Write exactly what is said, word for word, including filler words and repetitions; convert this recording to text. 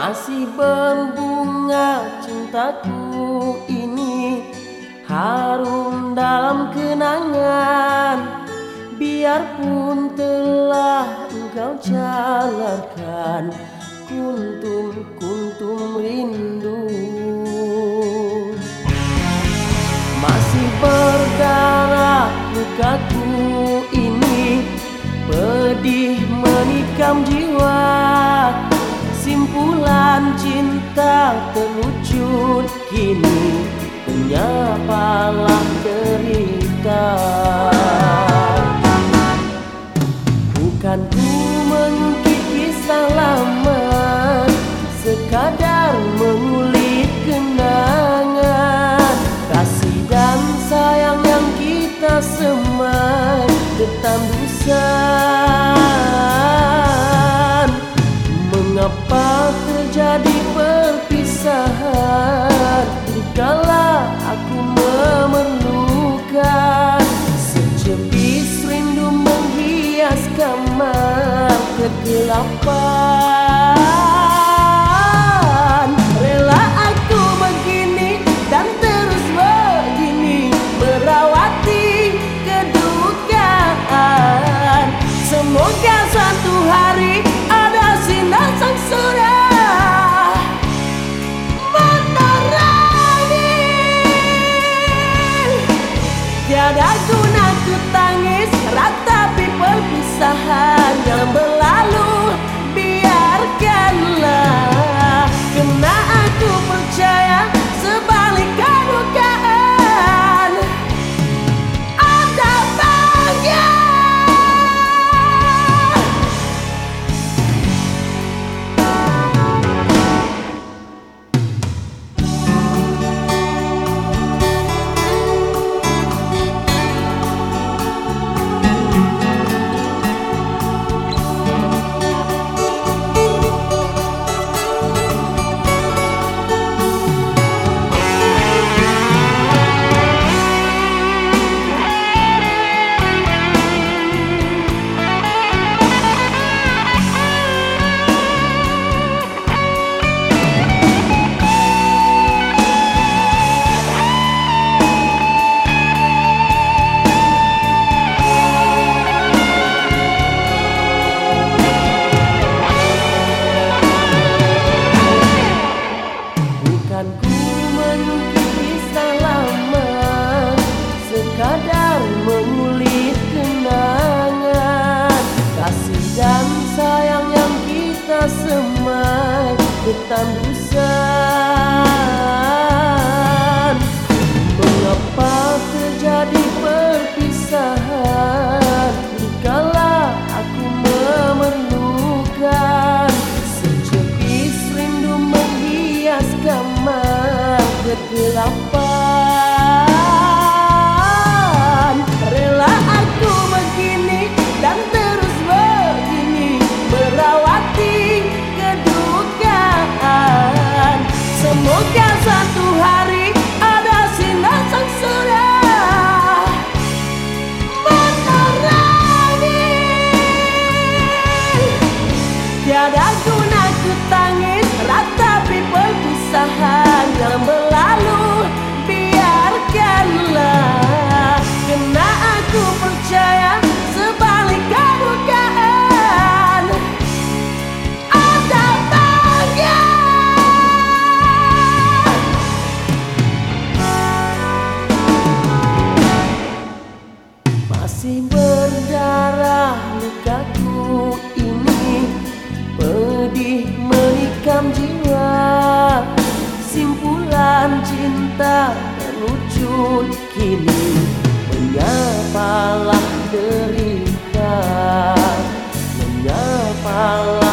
Masih berbunga cintaku ini, harum dalam kenangan. Biarpun telah engkau jalankan kuntum-kuntum rindu, masih berdarah lukaku ini, pedih menikam jiwa. Simpulan cinta terwujud kini, menyapalah derita. Bukan ku mengungkit kisah lama, sekadar mengulik kenangan kasih dan sayang yang kita semai ketandusan. Mengapa terjadi perpisahan dikala aku memerlukan secepis rindu menghias kamar kegelapan. Rela aku begini dan terus begini merawati kedukaan. Semoga suatu hari ada sinar sang surya menerangi. Tiada guna ku tangis ratapi perpisahan yang berlalu, biarkanlah. Kena aku percaya sebalik kedukaan ada bahagia. Bukan ku mengungkit kisah lama, sekadar mengulik kenangan kasih dan sayang yang kita semai ketandusan. Mengapa terjadi perpisahan dikala aku memerlukan secepis rindu menghias kamar kegelapan. Rela aku begini dan terus begini merawati kedukaan. Semoga suatu hari ada sinar sang surya menerangi. Tiada guna ku tangis ratapi perpisahan yang berlalu, biarkanlah. Kena aku percaya sebalik kedukaan ada bahagia. Masih berdarah lukaku ini, pedih menikam jiwa. Simpulan cinta terwujud kini, menyapalah derita, menyapalah